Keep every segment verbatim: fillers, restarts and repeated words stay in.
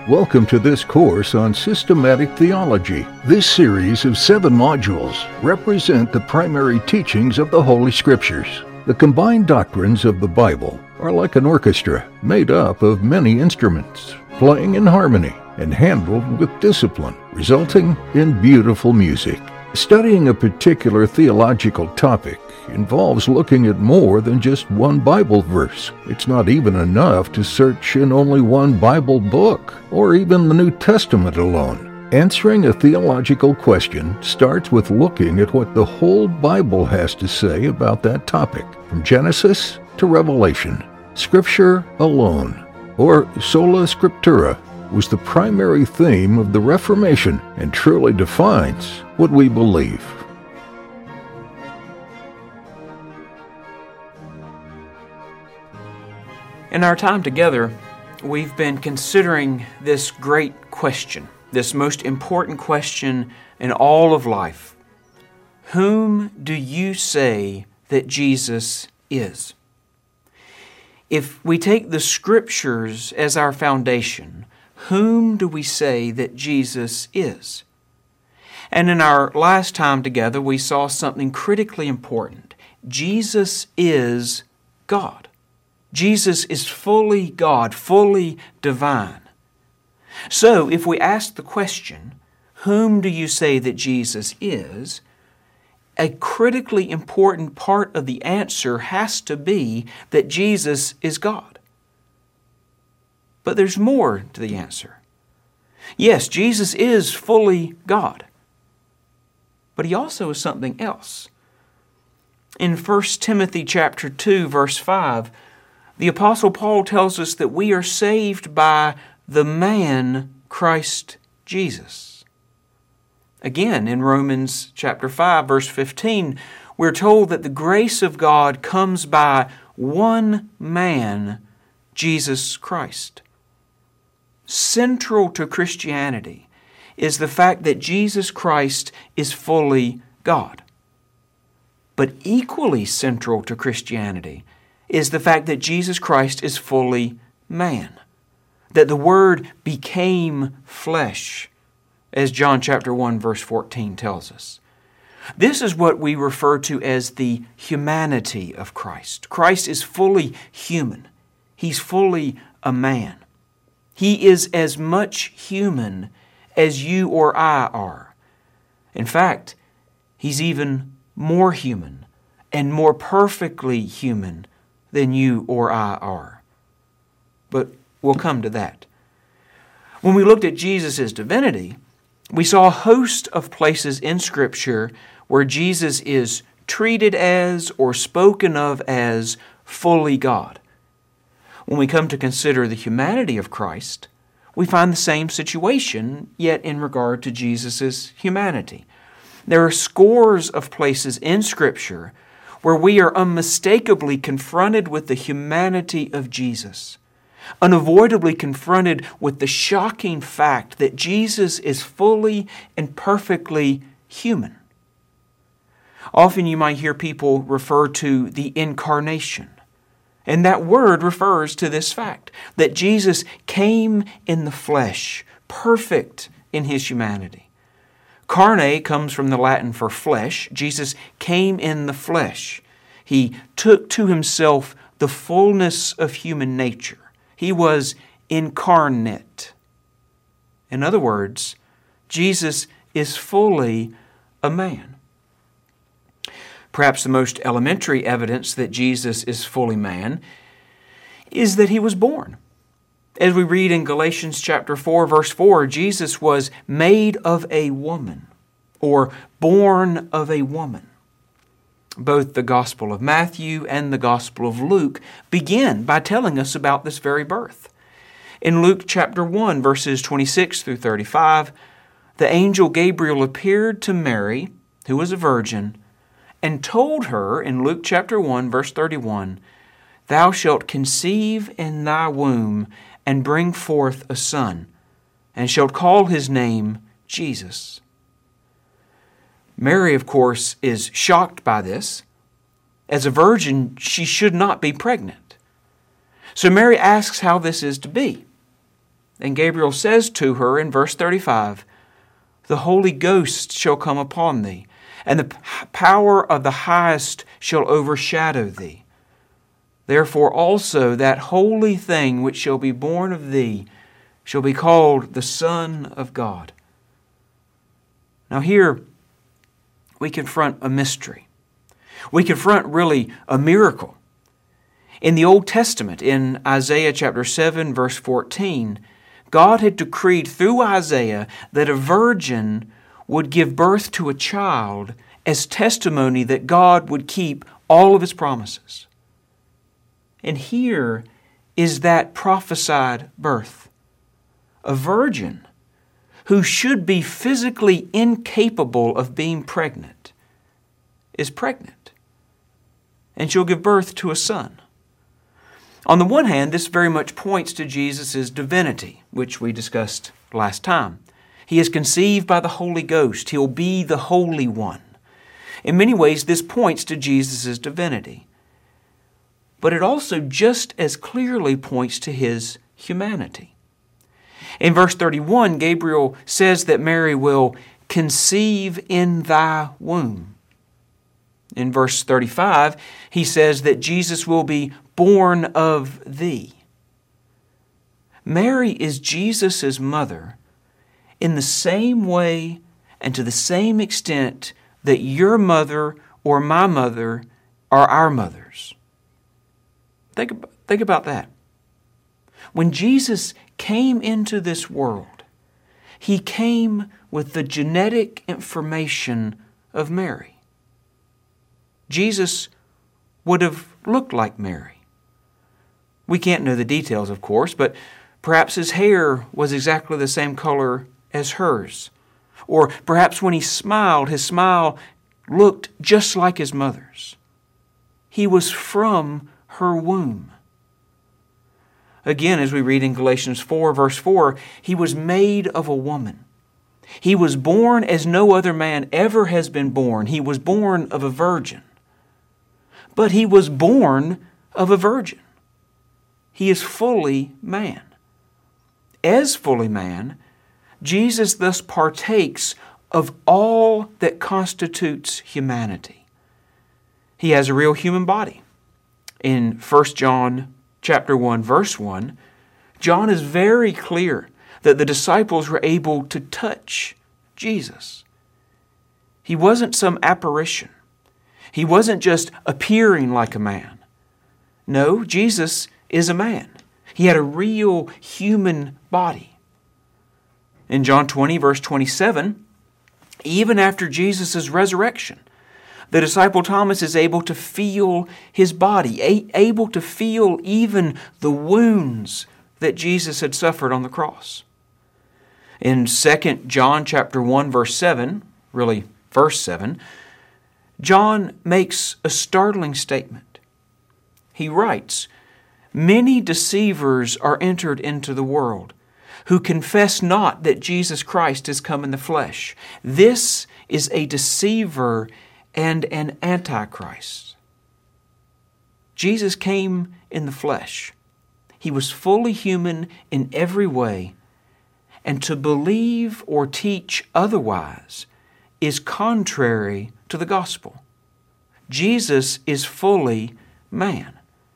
Welcome to this course on systematic theology. This series of seven modules represent the primary teachings of the Holy Scriptures. The combined doctrines of the Bible are like an orchestra made up of many instruments, playing in harmony and handled with discipline, resulting in beautiful music. Studying a particular theological topic involves looking at more than just one Bible verse. It's not even enough to search in only one Bible book, or even the New Testament alone. Answering a theological question starts with looking at what the whole Bible has to say about that topic, from Genesis to Revelation. Scripture alone, or sola scriptura, was the primary theme of the Reformation and truly defines what we believe. In our time together, we've been considering this great question, this most important question in all of life. Whom do you say that Jesus is? If we take the Scriptures as our foundation, whom do we say that Jesus is? And in our last time together, we saw something critically important. Jesus is God. Jesus is fully God, fully divine. So, if we ask the question, whom do you say that Jesus is? A critically important part of the answer has to be that Jesus is God. But there's more to the answer. Yes, Jesus is fully God. But He also is something else. In First Timothy chapter two, verse five, the Apostle Paul tells us that we are saved by the man Christ Jesus. Again, in Romans chapter five, verse fifteen, we're told that the grace of God comes by one man, Jesus Christ. Central to Christianity is the fact that Jesus Christ is fully God. But equally central to Christianity is the fact that Jesus Christ is fully man. That the Word became flesh, as John chapter one, verse fourteen tells us. This is what we refer to as the humanity of Christ. Christ is fully human. He's fully a man. He is as much human as you or I are. In fact, He's even more human and more perfectly human than you or I are. But we'll come to that. When we looked at Jesus' divinity, we saw a host of places in Scripture where Jesus is treated as or spoken of as fully God. When we come to consider the humanity of Christ, we find the same situation, yet in regard to Jesus' humanity. There are scores of places in Scripture where we are unmistakably confronted with the humanity of Jesus, unavoidably confronted with the shocking fact that Jesus is fully and perfectly human. Often you might hear people refer to the incarnation. And that word refers to this fact, that Jesus came in the flesh, perfect in His humanity. Carne comes from the Latin for flesh. Jesus came in the flesh. He took to Himself the fullness of human nature. He was incarnate. In other words, Jesus is fully a man. Perhaps the most elementary evidence that Jesus is fully man is that He was born. As we read in Galatians chapter four, verse four, Jesus was made of a woman, or born of a woman. Both the Gospel of Matthew and the Gospel of Luke begin by telling us about this very birth. In Luke chapter one, verses twenty-six through thirty-five, the angel Gabriel appeared to Mary, who was a virgin, and told her in Luke chapter one, verse thirty-one, "Thou shalt conceive in thy womb and bring forth a son, and shalt call his name Jesus." Mary, of course, is shocked by this. As a virgin, she should not be pregnant. So Mary asks how this is to be. And Gabriel says to her in verse thirty-five, "The Holy Ghost shall come upon thee, and the power of the Highest shall overshadow thee. Therefore also that holy thing which shall be born of thee shall be called the Son of God." Now here we confront a mystery. We confront really a miracle. In the Old Testament, in Isaiah chapter seven, verse fourteen, God had decreed through Isaiah that a virgin would give birth to a child as testimony that God would keep all of His promises. And here is that prophesied birth. A virgin who should be physically incapable of being pregnant is pregnant. And she'll give birth to a son. On the one hand, this very much points to Jesus' divinity, which we discussed last time. He is conceived by the Holy Ghost. He'll be the Holy One. In many ways, this points to Jesus' divinity. But it also just as clearly points to His humanity. In verse thirty-one, Gabriel says that Mary will conceive in thy womb. In verse thirty-five, he says that Jesus will be born of thee. Mary is Jesus' mother in the same way and to the same extent that your mother or my mother are our mothers. Think about, think about that. When Jesus came into this world, He came with the genetic information of Mary. Jesus would have looked like Mary. We can't know the details, of course, but perhaps His hair was exactly the same color as hers. Or perhaps when He smiled, His smile looked just like His mother's. He was from her womb. Again, as we read in Galatians four, verse four, He was made of a woman. He was born as no other man ever has been born. He was born of a virgin. But He was born of a virgin. He is fully man. As fully man, Jesus thus partakes of all that constitutes humanity. He has a real human body. In First John chapter one, verse one, John is very clear that the disciples were able to touch Jesus. He wasn't some apparition. He wasn't just appearing like a man. No, Jesus is a man. He had a real human body. In John twenty, verse twenty-seven, even after Jesus' resurrection, the disciple Thomas is able to feel His body, able to feel even the wounds that Jesus had suffered on the cross. In Second John chapter one, verse seven, really verse seven, John makes a startling statement. He writes, "Many deceivers are entered into the world, who confess not that Jesus Christ is come in the flesh. This is a deceiver and an antichrist." Jesus came in the flesh. He was fully human in every way, and to believe or teach otherwise is contrary to the gospel. Jesus is fully man.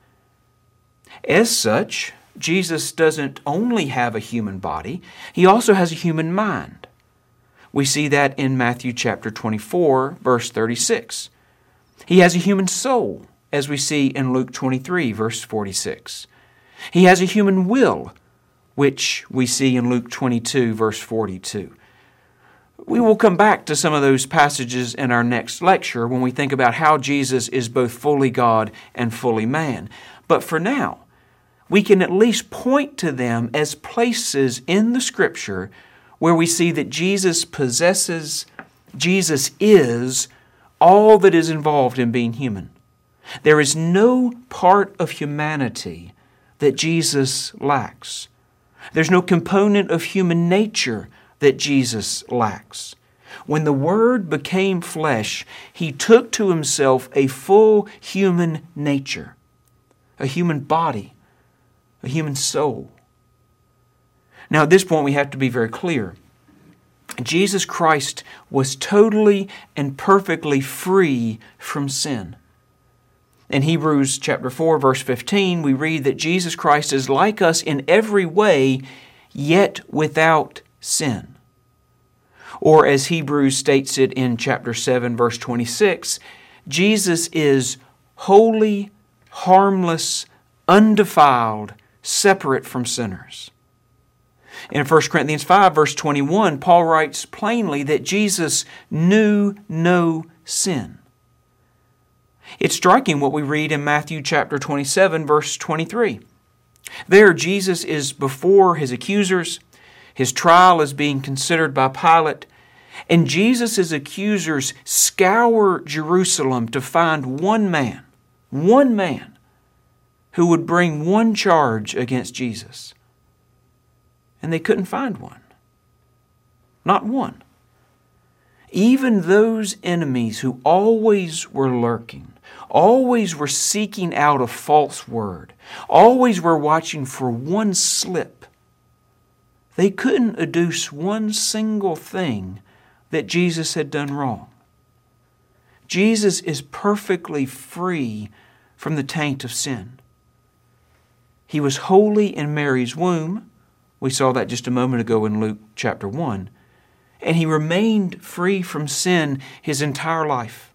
As such, Jesus doesn't only have a human body, He also has a human mind. We see that in Matthew chapter twenty-four, verse thirty-six. He has a human soul, as we see in Luke twenty-three, verse forty-six. He has a human will, which we see in Luke twenty-two, verse forty-two. We will come back to some of those passages in our next lecture when we think about how Jesus is both fully God and fully man. But for now, we can at least point to them as places in the Scripture where we see that Jesus possesses, Jesus is all that is involved in being human. There is no part of humanity that Jesus lacks. There's no component of human nature that Jesus lacks. When the Word became flesh, He took to Himself a full human nature, a human body, a human soul. Now, at this point, we have to be very clear. Jesus Christ was totally and perfectly free from sin. In Hebrews chapter four, verse fifteen, we read that Jesus Christ is like us in every way, yet without sin. Or as Hebrews states it in chapter seven, verse twenty-six, Jesus is holy, harmless, undefiled, separate from sinners. In First Corinthians five, verse twenty-one, Paul writes plainly that Jesus knew no sin. It's striking what we read in Matthew chapter twenty-seven, verse twenty-three. There, Jesus is before His accusers. His trial is being considered by Pilate. And Jesus' accusers scour Jerusalem to find one man, one man, who would bring one charge against Jesus. And they couldn't find one. Not one. Even those enemies who always were lurking, always were seeking out a false word, always were watching for one slip, they couldn't adduce one single thing that Jesus had done wrong. Jesus is perfectly free from the taint of sin. He was holy in Mary's womb. We saw that just a moment ago in Luke chapter one. And He remained free from sin His entire life.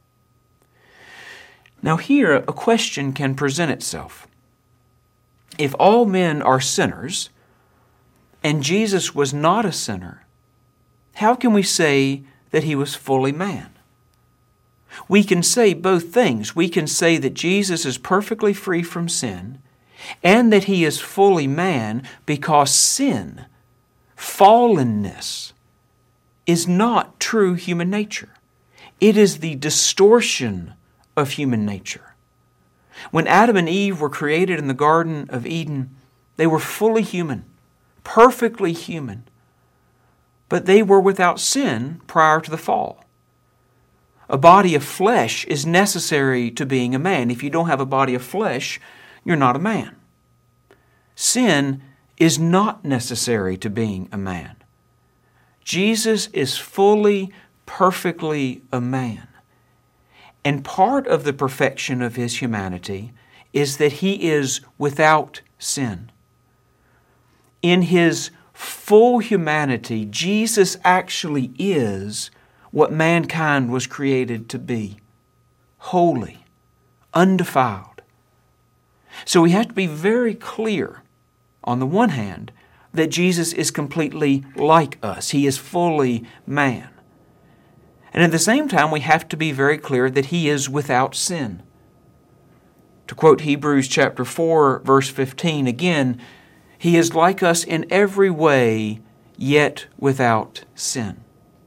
Now here, a question can present itself. If all men are sinners, and Jesus was not a sinner, how can we say that He was fully man? We can say both things. We can say that Jesus is perfectly free from sin, and that He is fully man, because sin, fallenness, is not true human nature. It is the distortion of human nature. When Adam and Eve were created in the Garden of Eden, they were fully human, perfectly human, but they were without sin prior to the fall. A body of flesh is necessary to being a man. If you don't have a body of flesh, you're not a man. Sin is not necessary to being a man. Jesus is fully, perfectly a man. And part of the perfection of His humanity is that He is without sin. In His full humanity, Jesus actually is what mankind was created to be: holy, undefiled. So we have to be very clear, on the one hand, that Jesus is completely like us. He is fully man. And at the same time, we have to be very clear that He is without sin. To quote Hebrews chapter four, verse fifteen again, He is like us in every way, yet without sin.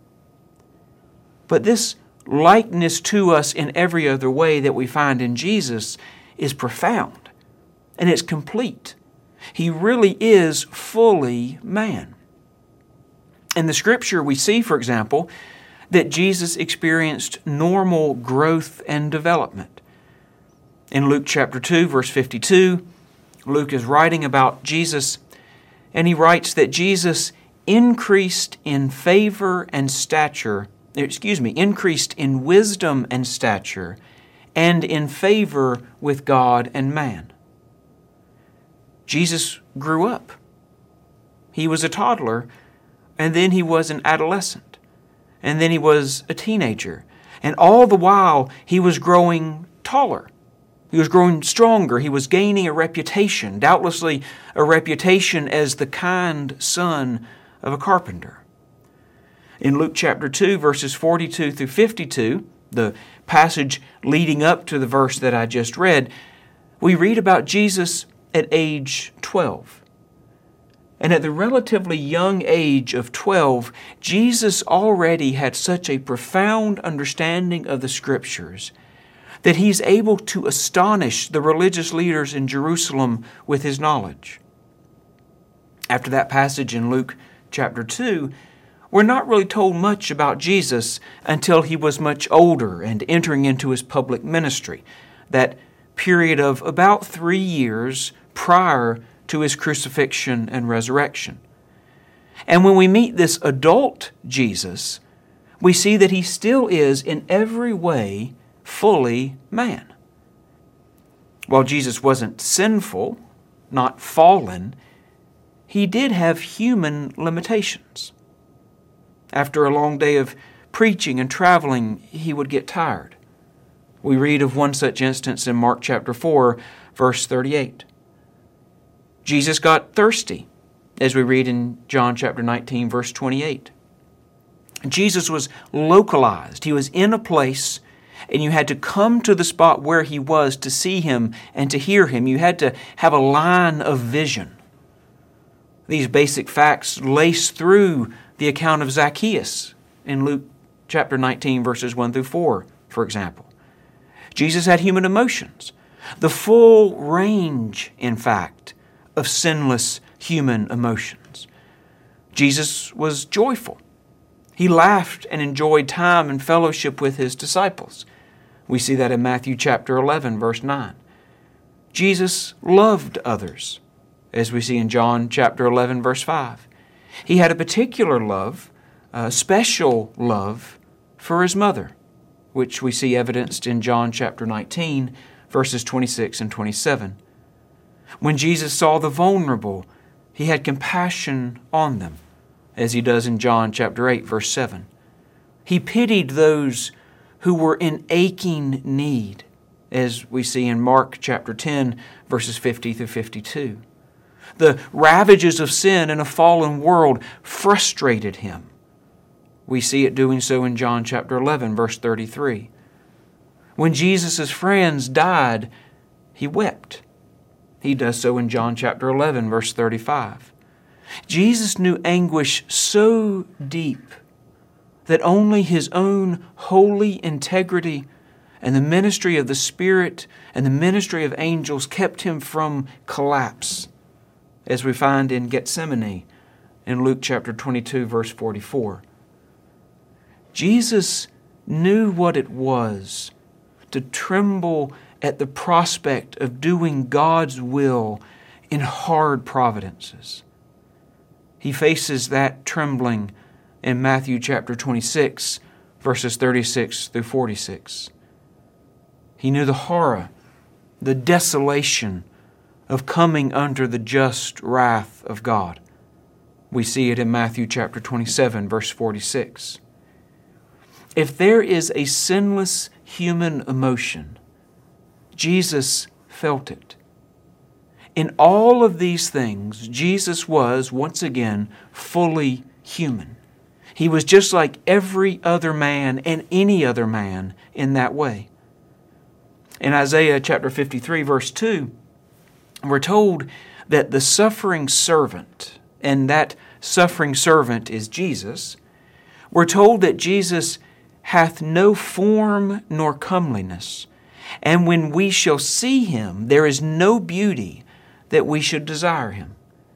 But this likeness to us in every other way that we find in Jesus is profound, and it's complete. He really is fully man. In the Scripture, we see, for example, that Jesus experienced normal growth and development. In Luke chapter two, verse fifty-two, Luke is writing about Jesus, and he writes that Jesus increased in favor and stature, excuse me, increased in wisdom and stature, and in favor with God and man. Jesus grew up. He was a toddler, and then he was an adolescent, and then he was a teenager. And all the while, he was growing taller. He was growing stronger. He was gaining a reputation, doubtlessly a reputation as the kind son of a carpenter. In Luke chapter two, verses forty-two through fifty-two, the passage leading up to the verse that I just read, we read about Jesus at age twelve. And at the relatively young age of twelve, Jesus already had such a profound understanding of the Scriptures that He's able to astonish the religious leaders in Jerusalem with His knowledge. After that passage in Luke chapter two, we're not really told much about Jesus until He was much older and entering into His public ministry, that period of about three years prior to His crucifixion and resurrection. And when we meet this adult Jesus, we see that He still is in every way fully man. While Jesus wasn't sinful, not fallen, He did have human limitations. After a long day of preaching and traveling, He would get tired. We read of one such instance in Mark chapter four, verse thirty-eight. Jesus got thirsty, as we read in John chapter nineteen, verse twenty-eight. Jesus was localized. He was in a place, and you had to come to the spot where He was to see Him and to hear Him. You had to have a line of vision. These basic facts lace through the account of Zacchaeus in Luke chapter nineteen, verses one through four, for example. Jesus had human emotions, the full range, in fact, of sinless human emotions. Jesus was joyful. He laughed and enjoyed time and fellowship with His disciples. We see that in Matthew chapter eleven, verse nine. Jesus loved others, as we see in John chapter eleven, verse five. He had a particular love, a special love for His mother, which we see evidenced in John chapter nineteen, verses twenty-six and twenty-seven. When Jesus saw the vulnerable, He had compassion on them, as He does in John chapter eight, verse seven. He pitied those who were in aching need, as we see in Mark chapter ten, verses fifty through fifty-two. The ravages of sin in a fallen world frustrated Him. We see it doing so in John chapter eleven, verse thirty-three. When Jesus' friends died, He wept. He does so in John chapter eleven, verse thirty-five. Jesus knew anguish so deep that only His own holy integrity and the ministry of the Spirit and the ministry of angels kept Him from collapse, as we find in Gethsemane in Luke chapter twenty-two, verse forty-four. Jesus knew what it was to tremble at the prospect of doing God's will in hard providences. He faces that trembling in Matthew chapter twenty-six, verses thirty-six through forty-six. He knew the horror, the desolation of coming under the just wrath of God. We see it in Matthew chapter twenty-seven, verse forty-six. If there is a sinless human emotion, Jesus felt it. In all of these things, Jesus was, once again, fully human. He was just like every other man and any other man in that way. In Isaiah chapter fifty-three, verse two, we're told that the suffering servant, and that suffering servant is Jesus, we're told that Jesus hath no form nor comeliness, and when we shall see Him, there is no beauty that we should desire Him.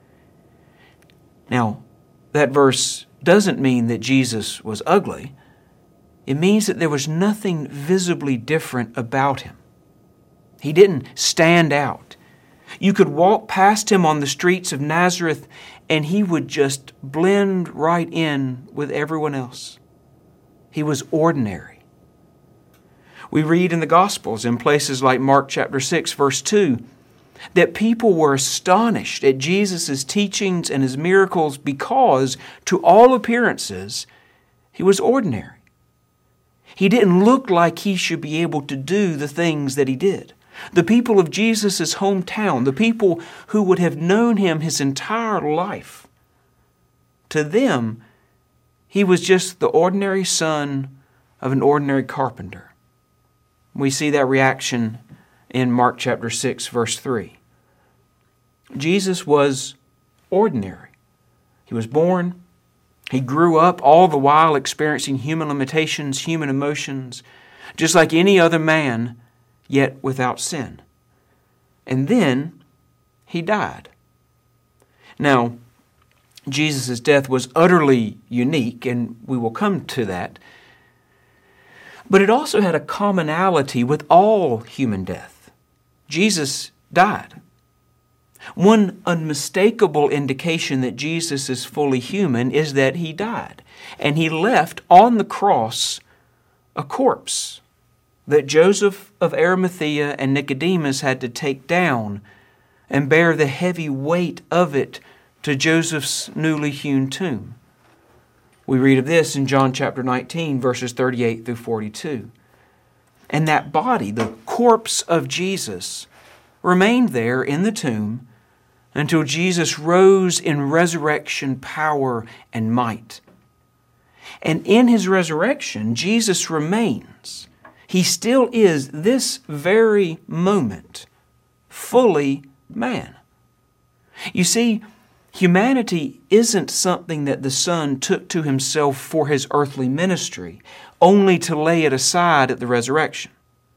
Now, that verse doesn't mean that Jesus was ugly. It means that there was nothing visibly different about Him. He didn't stand out. You could walk past Him on the streets of Nazareth and He would just blend right in with everyone else. He was ordinary. We read in the Gospels, in places like Mark chapter six, verse two, that people were astonished at Jesus' teachings and His miracles because, to all appearances, He was ordinary. He didn't look like He should be able to do the things that He did. The people of Jesus' hometown, the people who would have known Him His entire life, to them, He was just the ordinary son of an ordinary carpenter. We see that reaction in Mark chapter six, verse three. Jesus was ordinary. He was born. He grew up, all the while experiencing human limitations, human emotions, just like any other man, yet without sin. And then He died. Now, Jesus' death was utterly unique, and we will come to that. But it also had a commonality with all human death. Jesus died. One unmistakable indication that Jesus is fully human is that He died, and He left on the cross a corpse that Joseph of Arimathea and Nicodemus had to take down and bear the heavy weight of it to Joseph's newly hewn tomb. We read of this in John chapter nineteen, verses thirty-eight through forty-two. And that body, the corpse of Jesus, remained there in the tomb until Jesus rose in resurrection power and might. And in His resurrection, Jesus remains. He still is this very moment fully man. You see, humanity isn't something that the Son took to Himself for His earthly ministry, only to lay it aside at the resurrection.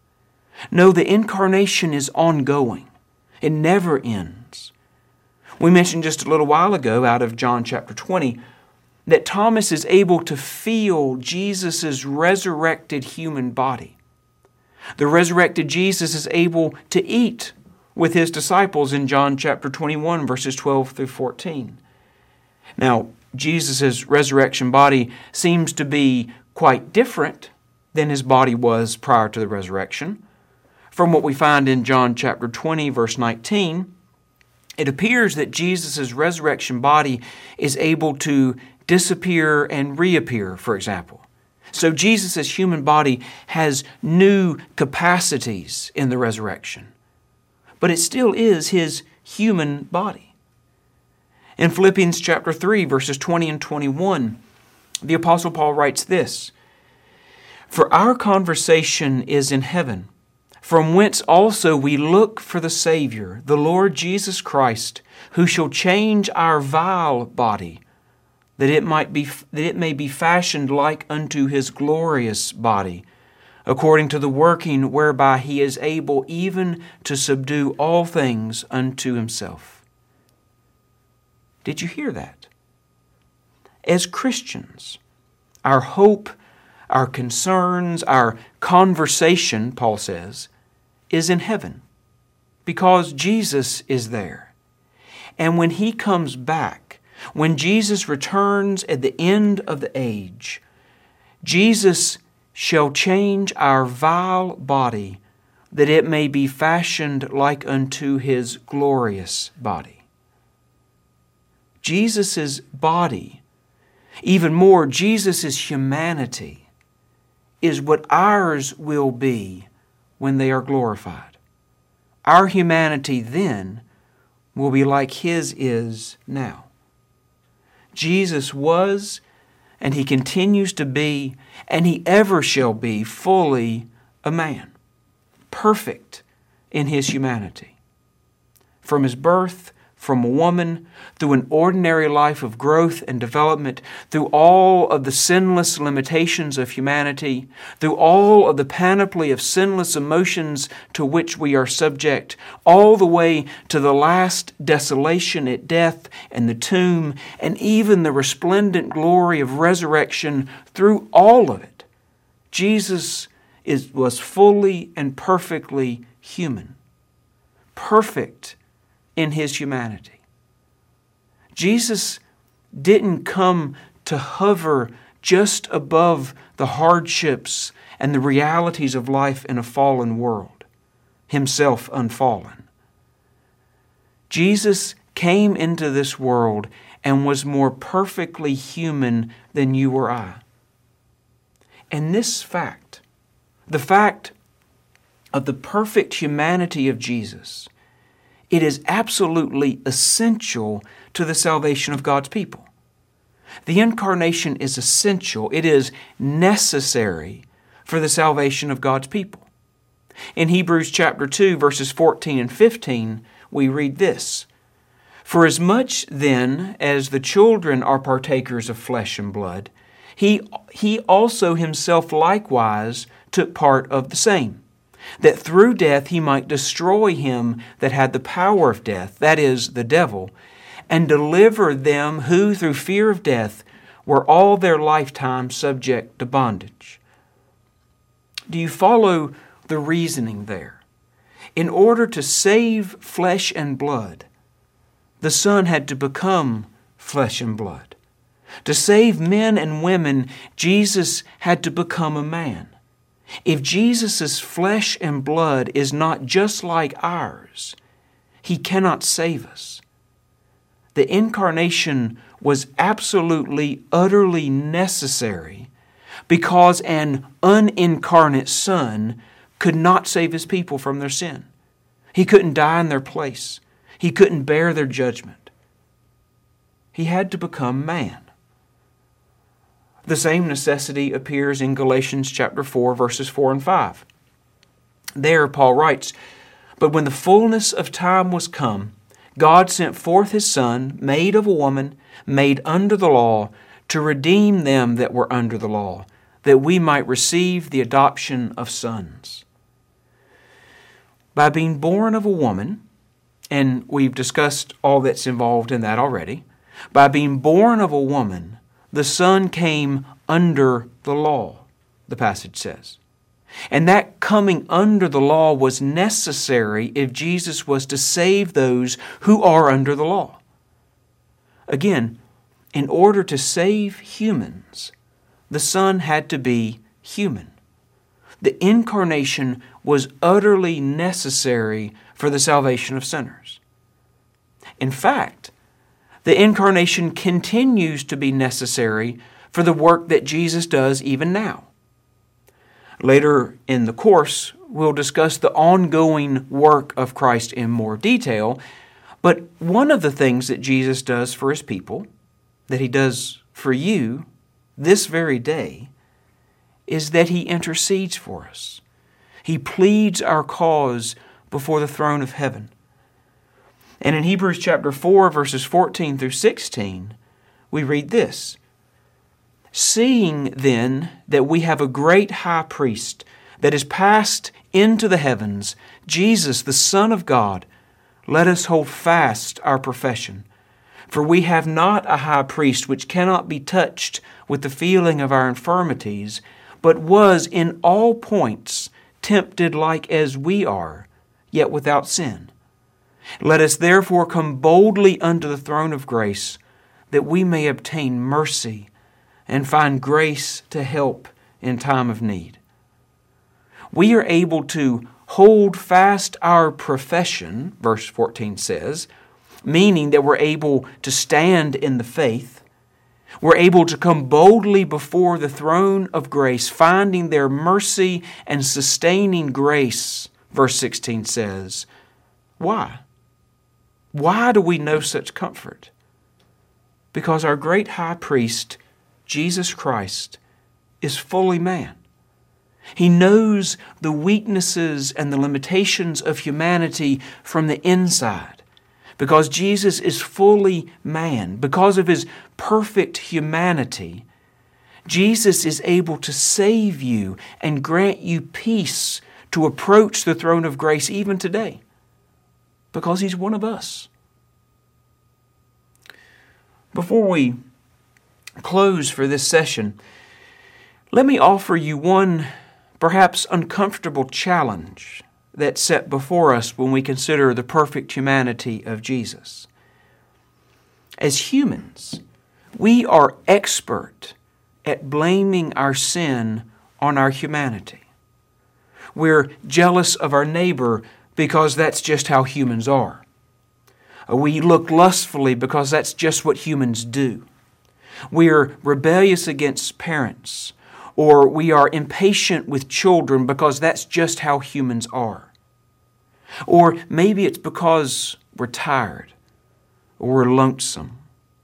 No, the incarnation is ongoing. It never ends. We mentioned just a little while ago out of John chapter twenty that Thomas is able to feel Jesus' resurrected human body. The resurrected Jesus is able to eat with His disciples in John chapter twenty-one, verses twelve through fourteen. Now, Jesus' resurrection body seems to be quite different than His body was prior to the resurrection. From what we find in John chapter twenty, verse nineteen, it appears that Jesus' resurrection body is able to disappear and reappear, for example. So Jesus' human body has new capacities in the resurrection, but it still is His human body. In Philippians chapter three, verses twenty and twenty-one, the Apostle Paul writes this, "For our conversation is in heaven, from whence also we look for the Savior, the Lord Jesus Christ, who shall change our vile body, that it might be that it may be fashioned like unto His glorious body, according to the working whereby He is able even to subdue all things unto Himself." Did you hear that? As Christians, our hope, our concerns, our conversation, Paul says, is in heaven, because Jesus is there. And when He comes back, when Jesus returns at the end of the age, Jesus shall change our vile body, that it may be fashioned like unto His glorious body. Jesus' body, even more, Jesus' humanity, is what ours will be when they are glorified. Our humanity then will be like His is now. Jesus was, and He continues to be, and He ever shall be fully a man, perfect in His humanity. From His birth, from a woman, through an ordinary life of growth and development, through all of the sinless limitations of humanity, through all of the panoply of sinless emotions to which we are subject, all the way to the last desolation at death and the tomb, and even the resplendent glory of resurrection, through all of it, Jesus is, was fully and perfectly human, perfect in His humanity. Jesus didn't come to hover just above the hardships and the realities of life in a fallen world, Himself unfallen. Jesus came into this world and was more perfectly human than you or I. And this fact, the fact of the perfect humanity of Jesus, it is absolutely essential to the salvation of God's people. The incarnation is essential. It is necessary for the salvation of God's people. In Hebrews chapter two, verses fourteen and fifteen, we read this, "For as much then as the children are partakers of flesh and blood, he, he also Himself likewise took part of the same, that through death He might destroy him that had the power of death, that is, the devil, and deliver them who through fear of death were all their lifetime subject to bondage." Do you follow the reasoning there? In order to save flesh and blood, the Son had to become flesh and blood. To save men and women, Jesus had to become a man. If Jesus' flesh and blood is not just like ours, He cannot save us. The incarnation was absolutely, utterly necessary because an unincarnate Son could not save His people from their sin. He couldn't die in their place. He couldn't bear their judgment. He had to become man. The same necessity appears in Galatians chapter four, verses four and five. There, Paul writes, "But when the fullness of time was come, God sent forth His Son, made of a woman, made under the law, to redeem them that were under the law, that we might receive the adoption of sons." By being born of a woman, and we've discussed all that's involved in that already, by being born of a woman, the Son came under the law, the passage says. And that coming under the law was necessary if Jesus was to save those who are under the law. Again, in order to save humans, the Son had to be human. The incarnation was utterly necessary for the salvation of sinners. In fact, the incarnation continues to be necessary for the work that Jesus does even now. Later in the course, we'll discuss the ongoing work of Christ in more detail, but one of the things that Jesus does for His people, that He does for you this very day, is that He intercedes for us. He pleads our cause before the throne of heaven. And in Hebrews chapter four, verses fourteen through sixteen, we read this, "Seeing then that we have a great high priest that is passed into the heavens, Jesus, the Son of God, let us hold fast our profession. For we have not a high priest which cannot be touched with the feeling of our infirmities, but was in all points tempted like as we are, yet without sin. Let us therefore come boldly unto the throne of grace, that we may obtain mercy and find grace to help in time of need." We are able to hold fast our profession, verse fourteen says, meaning that we're able to stand in the faith. We're able to come boldly before the throne of grace, finding their mercy and sustaining grace, verse sixteen says. Why? Why do we know such comfort? Because our great high priest, Jesus Christ, is fully man. He knows the weaknesses and the limitations of humanity from the inside. Because Jesus is fully man, because of His perfect humanity, Jesus is able to save you and grant you peace to approach the throne of grace even today. Because He's one of us. Before we close for this session, let me offer you one perhaps uncomfortable challenge that's set before us when we consider the perfect humanity of Jesus. As humans, we are expert at blaming our sin on our humanity. We're jealous of our neighbor because that's just how humans are. We look lustfully because that's just what humans do. We are rebellious against parents, or we are impatient with children because that's just how humans are. Or maybe it's because we're tired or we're lonesome.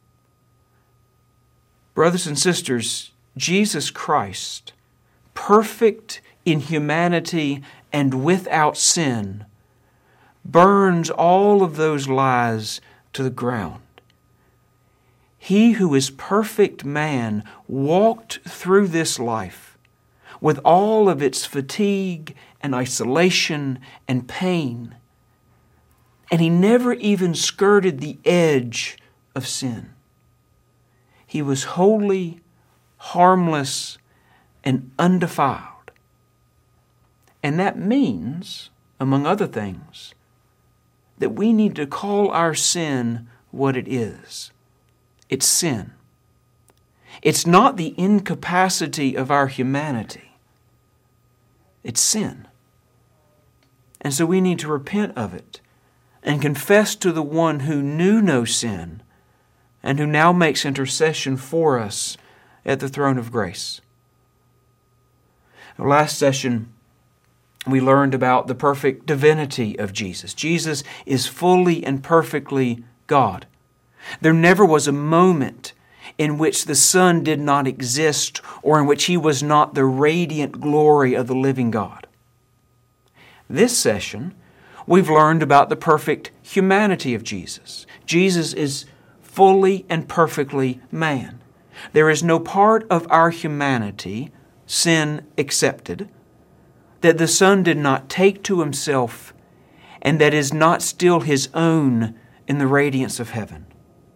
Brothers and sisters, Jesus Christ, perfect in humanity and without sin, burns all of those lies to the ground. He who is perfect man walked through this life with all of its fatigue and isolation and pain, and He never even skirted the edge of sin. He was holy, harmless, and undefiled. And that means, among other things, that we need to call our sin what it is. It's sin. It's not the incapacity of our humanity. It's sin. And so we need to repent of it and confess to the one who knew no sin and who now makes intercession for us at the throne of grace. Last session, we learned about the perfect divinity of Jesus. Jesus is fully and perfectly God. There never was a moment in which the Son did not exist or in which He was not the radiant glory of the living God. This session, we've learned about the perfect humanity of Jesus. Jesus is fully and perfectly man. There is no part of our humanity, sin excepted, that the Son did not take to Himself and that is not still His own in the radiance of heaven.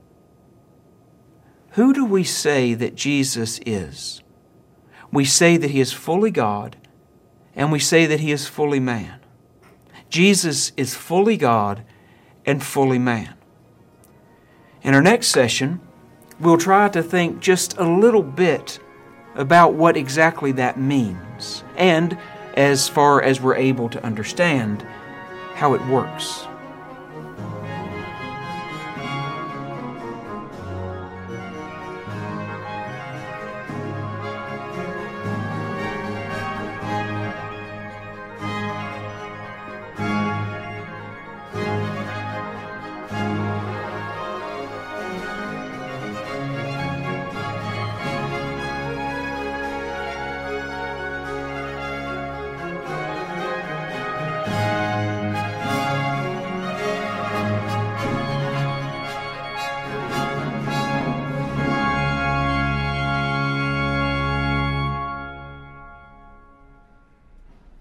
Who do we say that Jesus is? We say that He is fully God, and we say that He is fully man. Jesus is fully God and fully man. In our next session, we'll try to think just a little bit about what exactly that means, and, as far as we're able to understand, how it works.